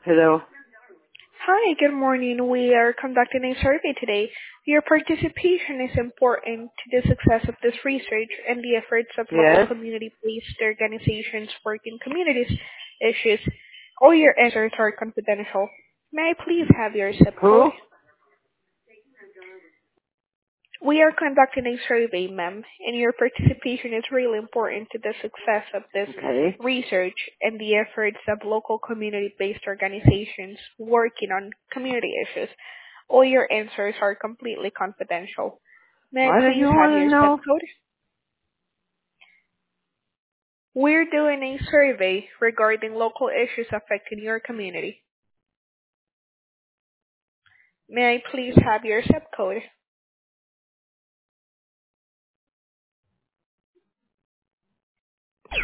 Hello. Hi, good morning. We are conducting a survey today. Your participation is important to the success of this research and the efforts of local Yes. community-based organizations working communities issues. All your answers are confidential. May I please have your zip code? Who? We are conducting a survey, ma'am, and your participation is really important to the success of this Okay. research and the efforts of local community-based organizations working on community issues. All your answers are completely confidential. May I Why do please you have want to your zip know? code? We're doing a survey regarding local issues affecting your community. May I please have your zip code?